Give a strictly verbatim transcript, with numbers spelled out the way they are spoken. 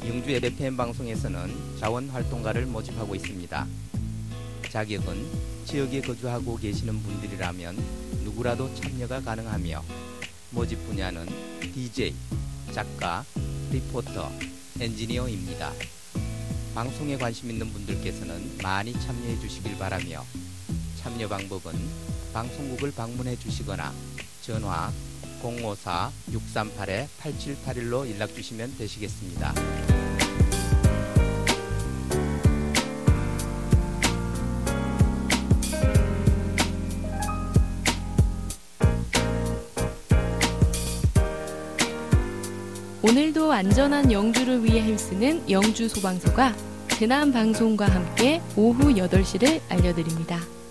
영주 엘에프엠 방송에서는 자원활동가를 모집하고 있습니다. 자격은 지역에 거주하고 계시는 분들이라면 누구라도 참여가 가능하며 모집 분야는 디제이, 작가, 리포터, 엔지니어입니다. 방송에 관심 있는 분들께서는 많이 참여해 주시길 바라며 참여 방법은 방송국을 방문해 주시거나 전화 공오사 육삼팔 팔칠팔일로 연락 주시면 되시겠습니다. 오늘도 안전한 영주를 위해 힘쓰는 영주소방서가 재난 방송과 함께 오후 여덟 시를 알려드립니다.